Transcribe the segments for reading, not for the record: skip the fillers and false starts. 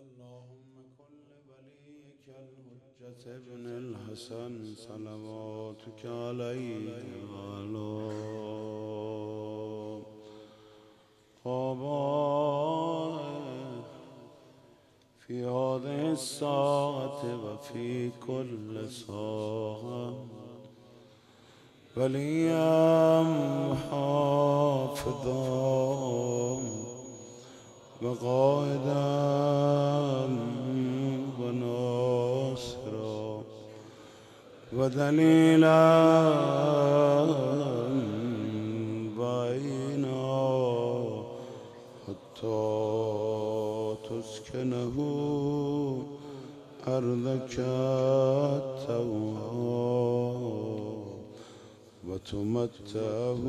اللهم كل وليك الحجة ابن الحسن صلواتك عليه وعلى آبائه في هذه الساعة وفي كل ساعة وليا محافظا وقائدا وناصرا ودليلا بعينا حتى تسكنه أرضك طوعا وتمتعه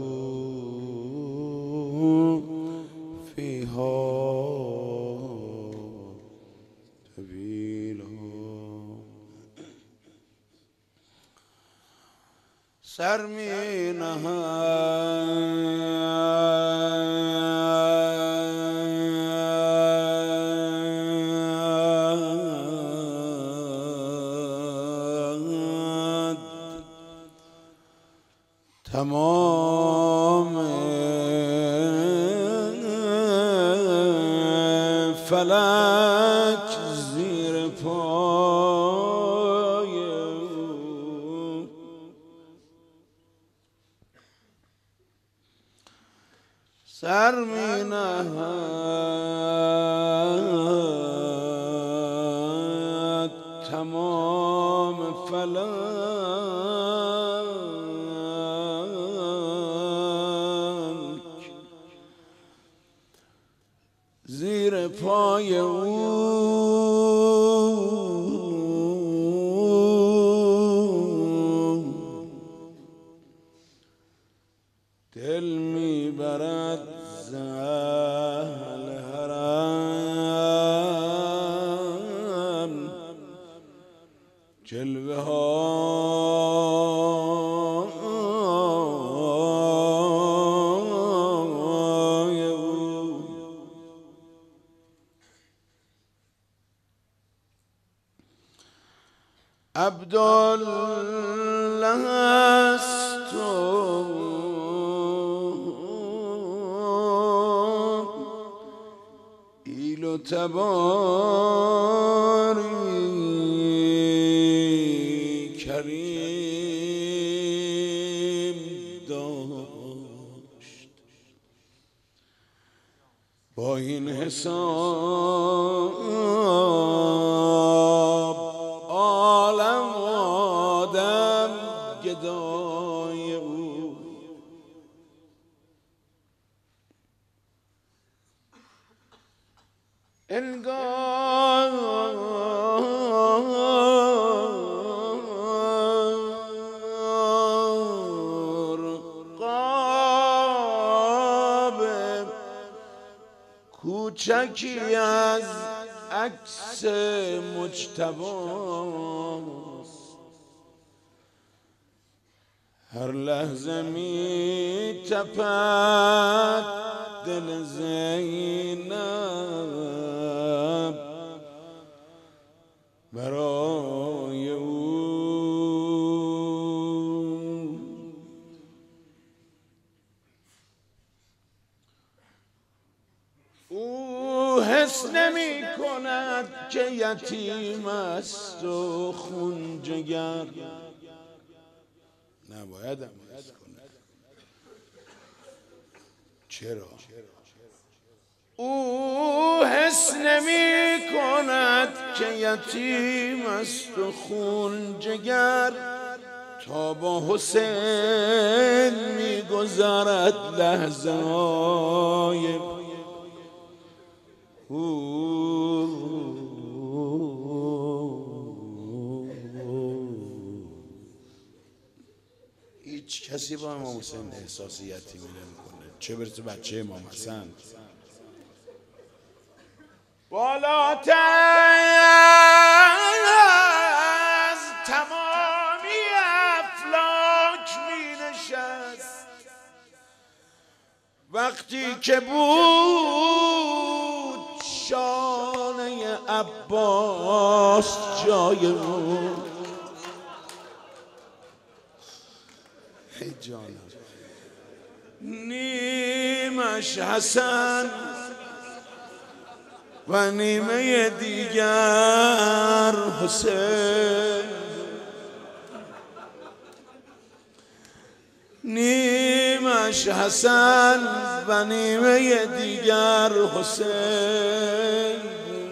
فيها طويلا. سر می نهد تمام فلک زیر پای سر می نهد تمام فلک زیر پای او دل میبرد ز اهل حرم جلوه های او. عبدالله است و ایل و تباری کریم داشت با این حساب عالم آدم گدای او. انگار قاب کوچکی از عکس مجتباست هر لحظه می تپد دل زینب برای او حس نمی کند که یتیم است و خون جگر نباید هم حس کند. چرا؟ او حس نمی کند که یتیم است و خون جگر تا با حسین می گذرد لحظه های هیچ کسی با امام حسین احساس یتیمی نمی‌کنه، چه برسه بچه امام حسن. بالاتر از تمامی افلاک می نشست وقتی که بود شان خانه عباس جایمون. ای جانم نیمش حسن و نیمه دیگر حسین، نیمش حسن و نیمه دیگر حسین.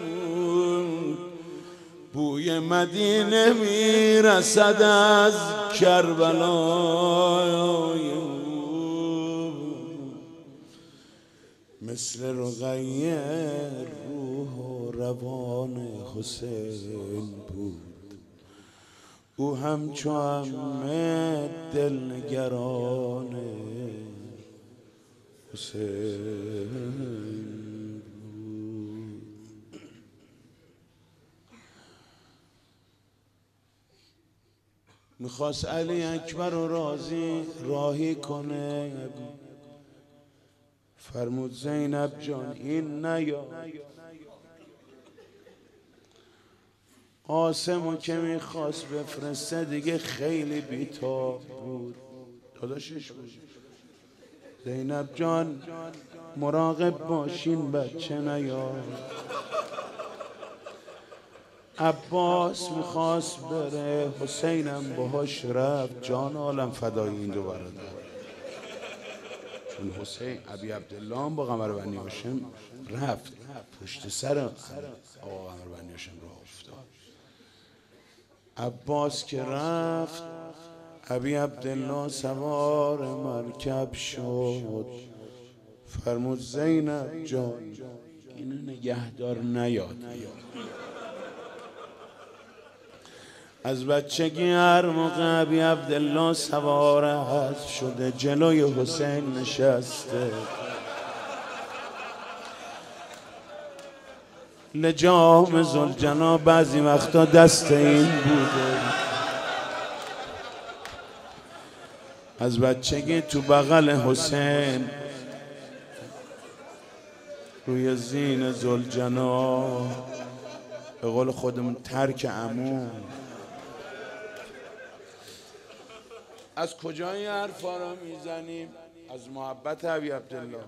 بوی مدینه میرسد از کربلا، مثل رقیه روح و روان حسین بود. او همچو عمه دلنگران حسین بود. میخواست علی اکبر رو راهی کنه، فرمود زینب جان این نیا. قاسمو که میخواست بفرسته دیگه خیلی بیتاب بود، داداشش بود. زینب جان مراقب باشین بچه نیا. عباس میخواست بره، حسینم باهاش رفت. جان عالم فدای این دو برادر، چون حسین ابی عبدالله هم با قمر بنی هاشم رفت، پشت سر آقا قمر بنی هاشم راه افتاد. عباس که رفت، ابی عبدالله سوار مرکب شد. فرمود زینب جان اینو نگهدار نیاد. از بچگی هر موقع ابی عبدالله سوار اسب شده جلوی حسین نشسته. لجام ذوالجنا بعضی وقتا دست این بوده. از بچگی تو بغل حسین روی زین ذوالجنا، به قول خودمون ترک عمو. از کجا این حرفا رو میزنیم؟ از محبت ابی عبدالله.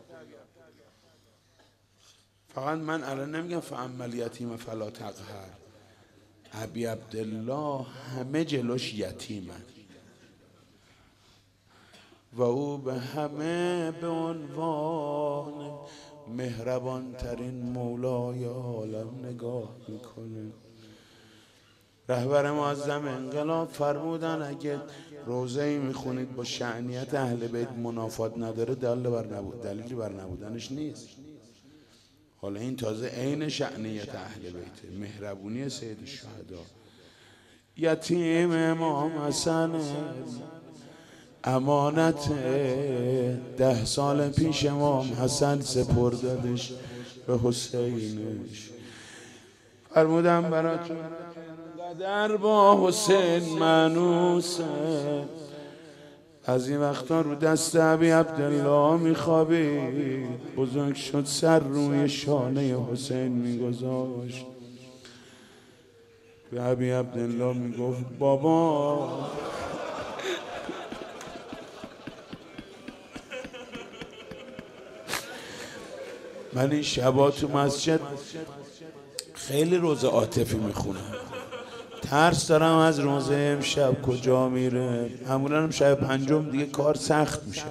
فقط من الان نمیگم فاما الیتیم فلا تقهر. ابی عبدالله همه جلوش یتیمن و او به همه به عنوان مهربان ترین مولای عالم نگاه میکنه. رهبر معظم انقلاب فرمودن اگه روزه‌ای میخونید با شأنیت اهل بیت منافات نداره دلیلی بر نبودنش نیست. حالا این تازه عین شأنیت اهل بیت، مهربونی سید الشهدا. یتیم امام حسن امانت 10 سال پیش امام حسن سپرددش به حسینش. فرمودم براتون قدر با حسین مانوسه. از این وقتا رو دست ابی عبدالله میخوابید، بزرگ شد سر روی شانه حسین میگذاشت. به ابی عبدالله میگفت بابا من این شبا تو مسجد خیلی روزه عاطفی میخونم، ترس دارم از روزه امشب کجا میره. معمولا هم شب پنجم دیگه کار سخت میشه.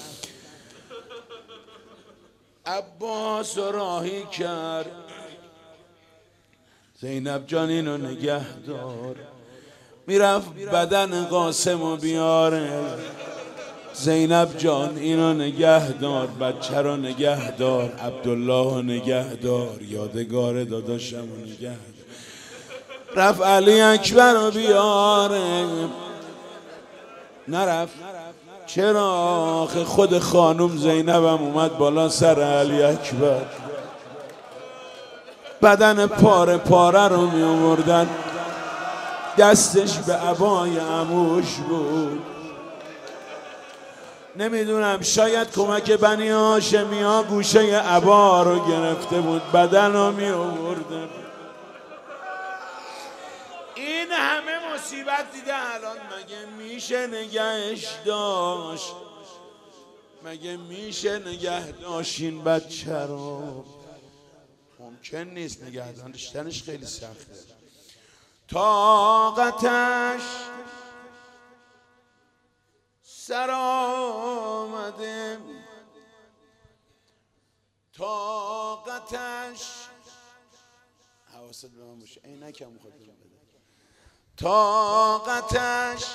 عباس راهی کرد، زینب جان اینو نگه دار. میرفت بدن قاسمو بیاره. زینب جان اینو نگه دار، بچه رو نگه دار، عبدالله رو نگه دار، یادگار داداشم رو نگه دار. رفت علی اکبر رو بیاره. نرفت. چرا؟ آخه خود خانم زینبم اومد بالا سر علی اکبر، بدن پاره پاره رو می آوردن، دستش به عبای عموش بود. نمیدونم شاید کمک بنی هاشمی ها گوشه عبا رو گرفته بود، بدن رو می آوردن. این همه مصیبت دیده الان مگه میشه نگهش داشت؟ مگه میشه نگه داشت این بچه رو؟ ممکن نیست نگه داشتنش خیلی سخته. طاقتش سر آمده، طاقتش حواست به من باشه عینکم میخواد بده. طاقتش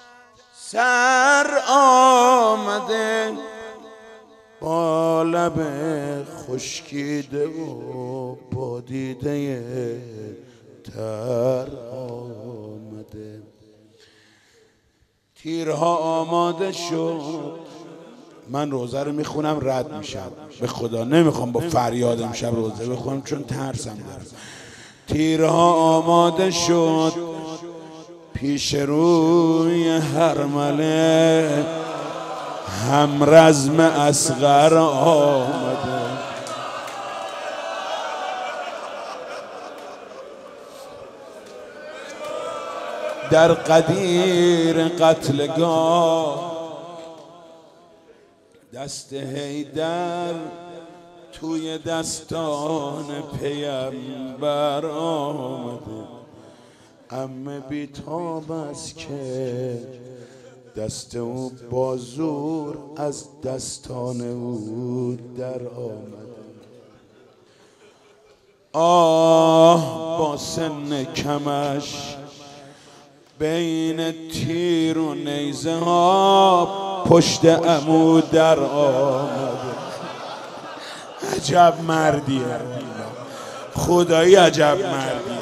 سر آمده، با لب خشکیده و با دیده تر آمده. تیرها آماده شد. من روزه رو میخونم رد میشم، به خدا نمیخوام با فریاد امشب روزه بخونم چون ترسم دارم. تیرها آماده شد، پیش روی هرمله همرزم اصغر آمده. در قدیر قتلگاه دست حیدر توی دستان پیمبر آمده. عمه بیتاب است که دست او بازور از دستان او در آمده. آه با سن کمش بین تیر و نیزه ها پشت عمو در آمده. عجب مردیه، خدایی عجب مردیه.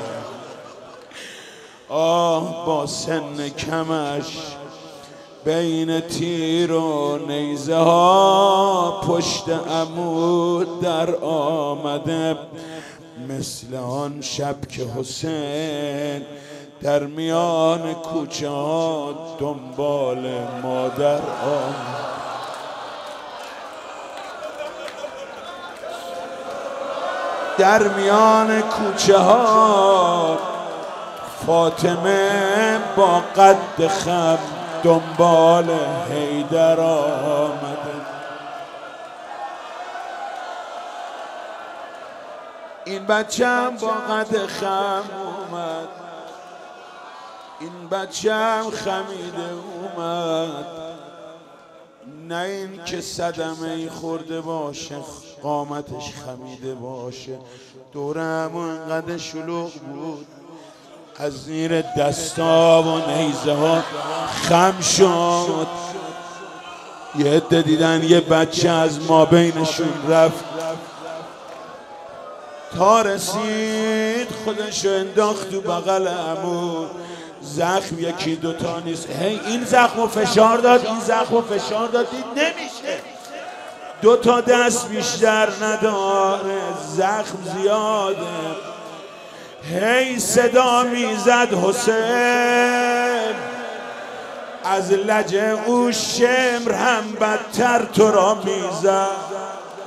آه با سن کمش بین تیر و نیزه ها پشت عمو در آمده. مثل آن شب که حسین در میان کوچه ها دنبال مادر آمد. در میان کوچه ها فاطمه با قد خم دنبال حیدر آمده. این بچه هم با قد خم اومد، این بچه هم خمیده اومد. نه این که صدمه ای خورده باشه قامتش خمیده باشه. دور همون انقدر شلوغ بود از زیر دستا و نیزه ها خم شد. یه عده دیدن یه بچه از ما بینشون رفت تا رسید خودشو انداخت تو بغل عمو. زخم یکی دوتا نیست، هی این زخمو فشار داد، این زخمو فشار داد، دید نمیشه. دوتا دست بیشتر نداره، زخم زیاده. هی صدا میزد حسین، از لجه او شمر هم بدتر تو را میزد.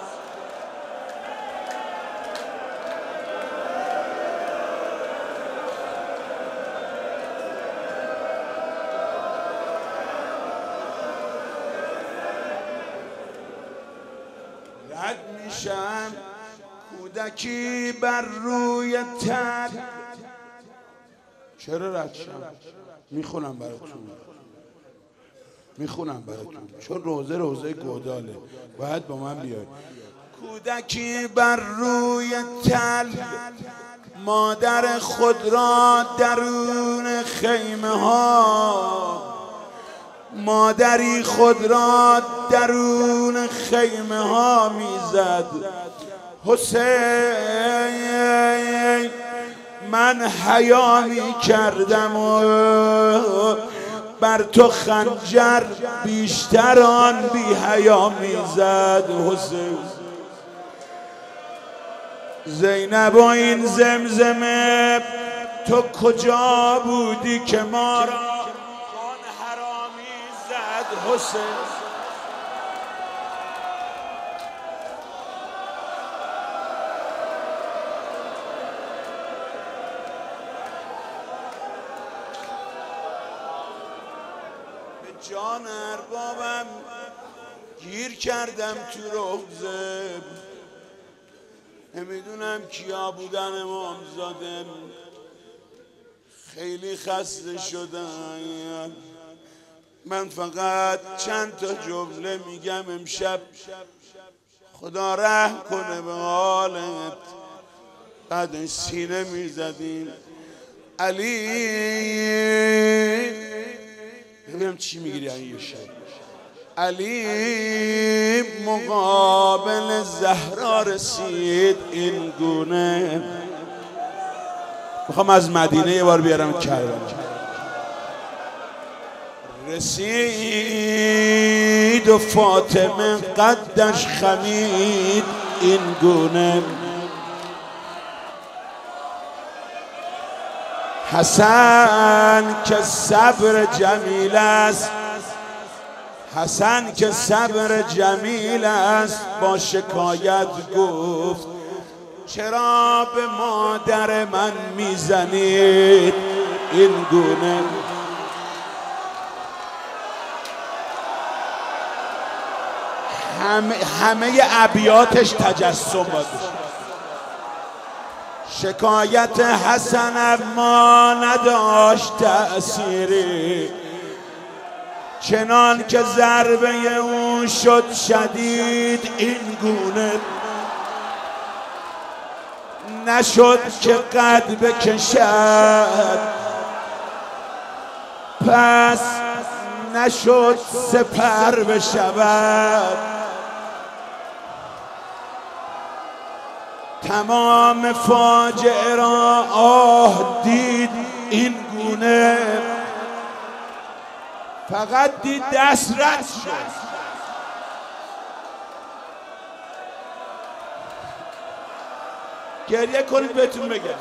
رد میشم کودکی بر روی تن. چرا رد شم؟ میخونم براتون چون روزه گوداله، باید با من بیای. کودکی بر روی تل، مادر خود را درون خیمه ها، مادری خود را درون خیمه ها میزد. حسین من حیا می کردم و بر تو خنجر بیشتر آن بی حیا میزد. حسین زینب و این زمزمه تو کجا بودی که ما را آن حرامی زد. حسین جان اربابم گیر کردم تو روزه، نمیدونم کیا بودن امامزاده، خیلی خسته شدم. من فقط چند تا جمله میگم امشب، خدا رحم کنه به حالت. بعد سینه میزدیم علی، ببینم چی میگیری یه شب. علی مقابل زهرا رسید این گونه. میخوام از مدینه یه بار بیارم کربلا. رسید و فاطمه قدش خمید این گونه. حسن که صبر جمیل است، حسن که صبر جمیل است، با شکایت گفت چرا به مادر من میزنید این گونه. همه ابیاتش تجسم بود. شکایت حسن اما نداشت تأثیری، چنان که ضربه او شد شدید این گونه. نشد که قد بکشد پس نشد سپر بشود. تمام فاجعه را آه دید این گونه. فقط دید دست رد شد. گریه کنید بهتون بگم.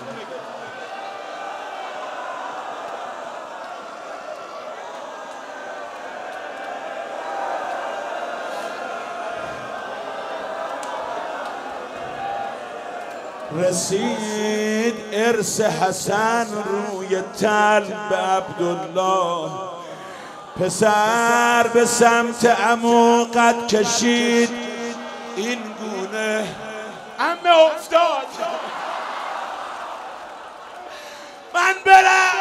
رسید ارث حسن روی تل به عبدالله، پسر به سمت عمو قد کشید این گونه. عمه افتاد، من برم.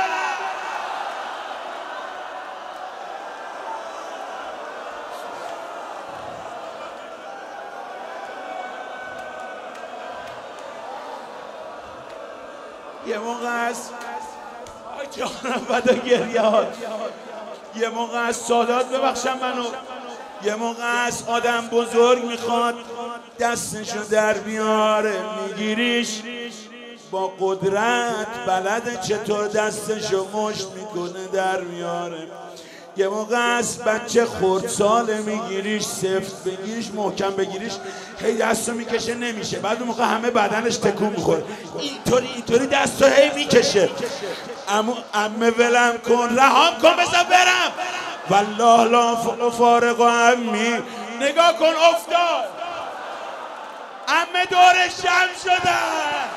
یه موقع است آی جانم بدا گریهات، یه موقع است سادات ببخشم منو، یه موقع است آدم بزرگ میخواد دستشو در بیاره، میگیریش با قدرت بلده چطور دستشو مشت میکنه در میاره. یه موقع است بچه خردساله میگیریش سفت بگیریش محکم بگیریش هی دستو میکشه نمیشه، بعد اون موقع همه بدنش تکون میخوره اینطوری دستو هی میکشه. عمه ولم کن رهام کن بذار برم. والله لا فارق عمی. نگاه کن افتاد، عمه دورش جمع شدن.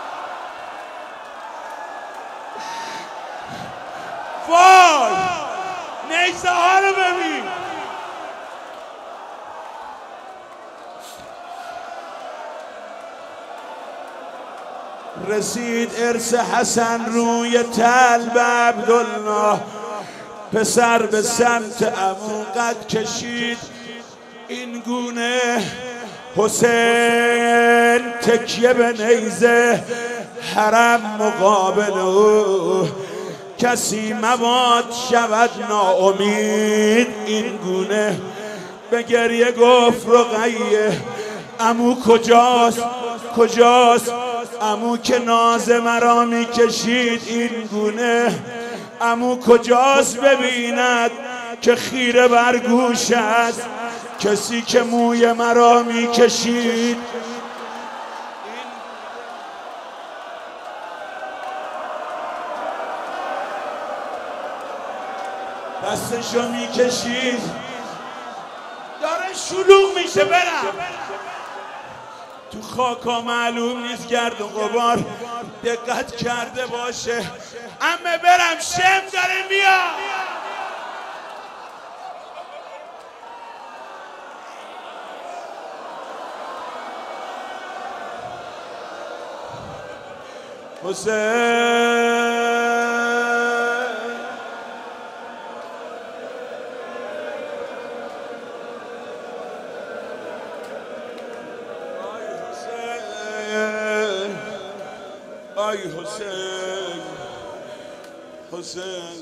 وای نیزه ها رو ببین. رسید ارث حسن روی تل به عبدالله، پسر به سمت عمو قد کشید این گونه. حسین تکیه به نیزه حرم مقابل او، کسی مباد شود ناامید این گونه. به گریه گفت رقیه عمو کجاست عمو که ناز مرا میکشید این گونه. عمو کجاست ببیند که خیره بر گوش است کسی که موی مرا میکشید. دستشو میکشید داره شلوغ میشه. برم تو خاکا معلوم نیست گرد و غبار دقت کرده باشه. عمه برم شم داره میاد. آی حسین حسین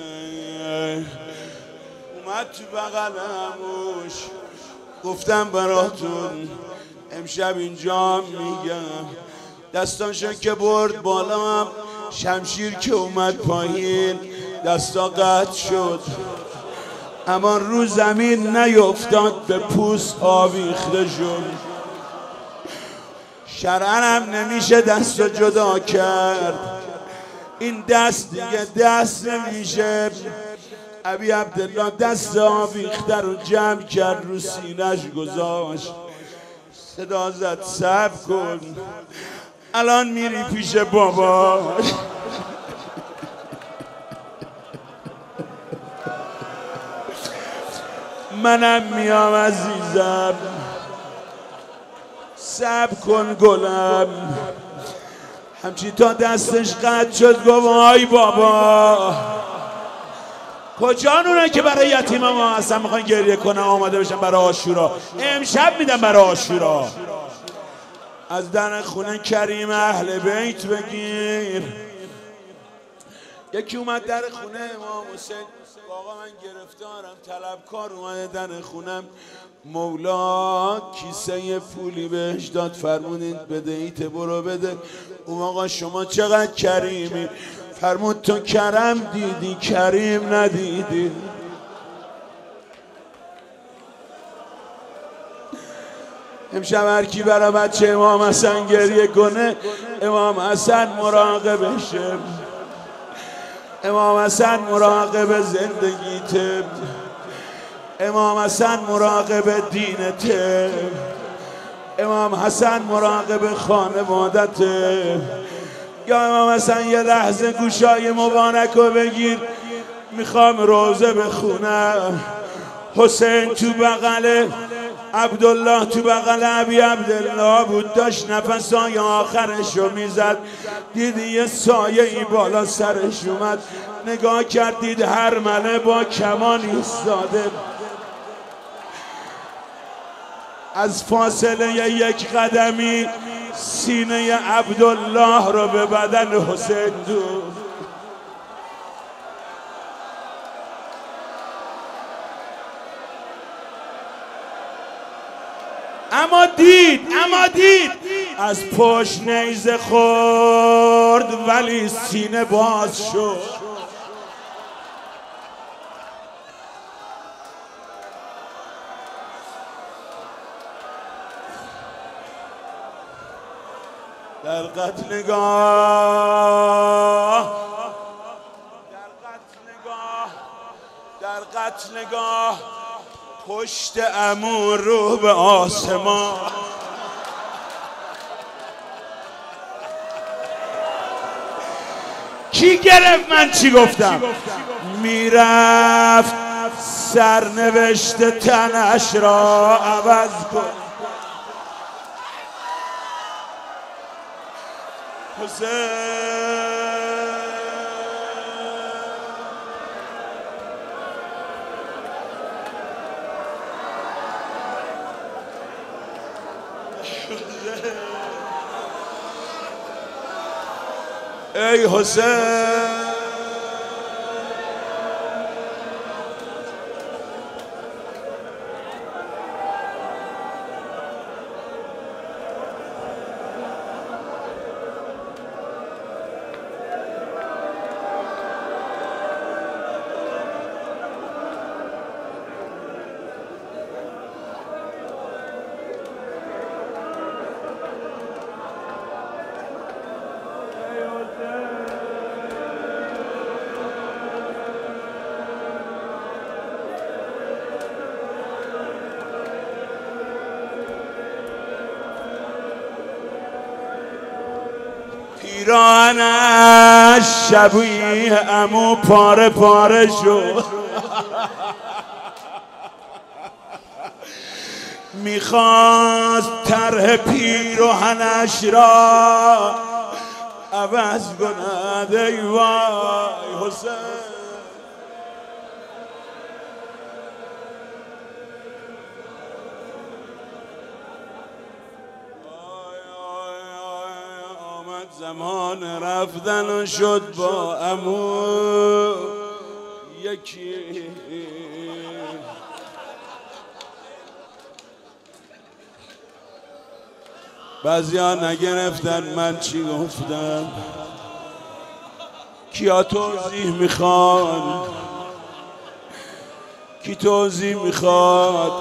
اومد تو بغلموش گفتم براتون امشب اینجا میگم دستاشو که برد بالا شمشیر که اومد پایین دستا قطع شد اما رو زمین نیفتاد به پوست آویخته شد شرعاً هم نمیشه دستو جدا کرد این دست دیگه دست نمیشه ابی عبدالله دست آویخته رو جمع کرد رو سینه‌اش گذاشت صدا زد صبر کن الان میری پیش بابا منم میام عزیزم صبر کن گلم همچی تا دستش قطع شد گفت آی بابا کجا اونه که برای یتیم ما اصلا میخوان گریه کنن آماده بشن برای عاشورا امشب میدن برای عاشورا از در خونه کریم اهل بیت بگیر یکی اومد در خونه امام حسین آقا من گرفتارم طلبکار اومده در خونم مولا کیسه پولی بهش داد فرمودید بده ایت برو بده اون آقا شما چقدر کریمی فرمود تو کرم دیدی کریم ندیدی امشب هر کی برای بچه امام حسن گریه کنه امام حسن مراقبشه امام حسن مراقب زندگیته امام حسن مراقب دینته امام حسن مراقب خانوادته یا امام حسن یه لحظه گوشای مبارک رو بگیر میخوام روزه بخونم حسین تو بغل عبدالله تو بغل ابی عبدالله بود داشت نفسای آخرش رو میزد دیدی یه سایه ای بالا سرش اومد نگاه کردید هر مله با کمان ایستاده از فاصله یک قدمی سینه عبدالله رو به بدن حسین دوخت اما دید از پشت نیزه خورد ولی سینه باز شد در قتل نگاه پشت عمو رو به آسمان کی گرفت من چی گفتم میرفت سرنوشت تنش را عوض کن حسین ای حسین پیراهنش شبیه عمو پاره پاره شد میخواست طرح پیراهنش را عوض کند ای وای حسین. آمد زمان رفتن و شد با عمو یکی. بعضیا نگرفتن من چی گفتم. کیا توضیح میخواد؟ کی توضیح میخواد؟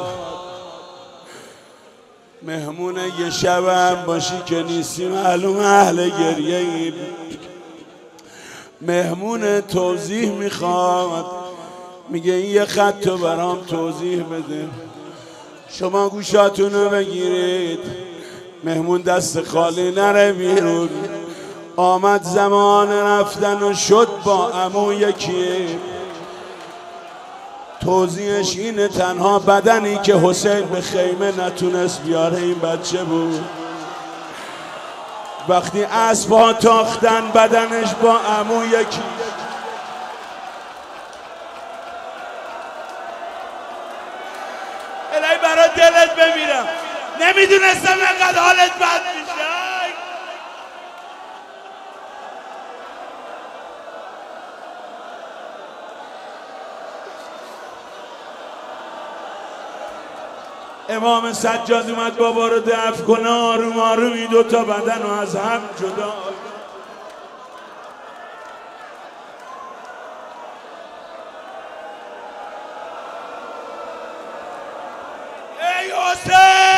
مهمون یه شبم باشی که نیستی معلوم اهل گریه ایم. مهمون توضیح میخواد، میگه این یه خط رو برام توضیح بده. شما گوشاتونو بگیرید، مهمون دست خالی نره بیرون. آمد زمان رفتن و شد با عمو یکی. توضیحش اینه تنها بدنی که حسین به خیمه نتونست بیاره این بچه بود. وقتی اسبا تاختن بدنش با عمو یکی. الهی برای دلت بمیرم، نمیدونستم انقدر حالت بد میشه. امام سجاد اومد بابا رو دفن کنه، آروم آروم این دوتا بدن رو از هم جدا. ای حسین!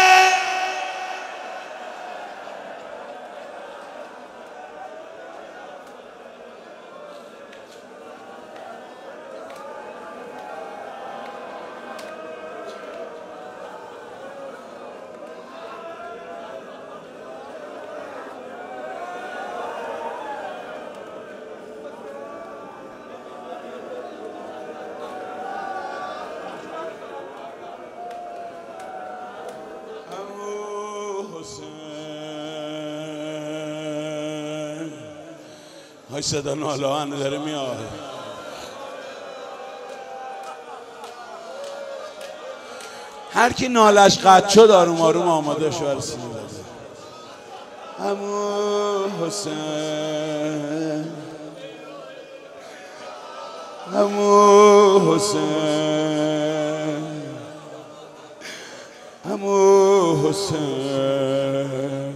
های صدا ناله‌آهن داره میاد. هر کی نالش قطع شد آروم آروم آماده شو برای سینه بزن. عمو حسین، عمو حسین، عمو حسین،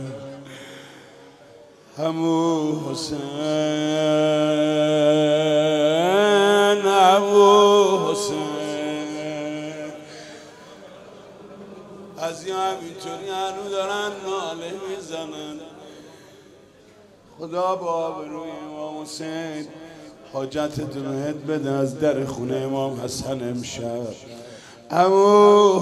عمو حسین، عمو حسین. از یا همینطوری هنو دارن ناله میزنن. خدا با آبروی امام حسین حاجتتون هد بده از در خونه امام حسن امشب. عمو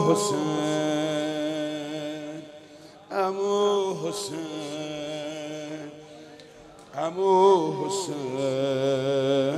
حسین، عمو حسین، عمو حسین.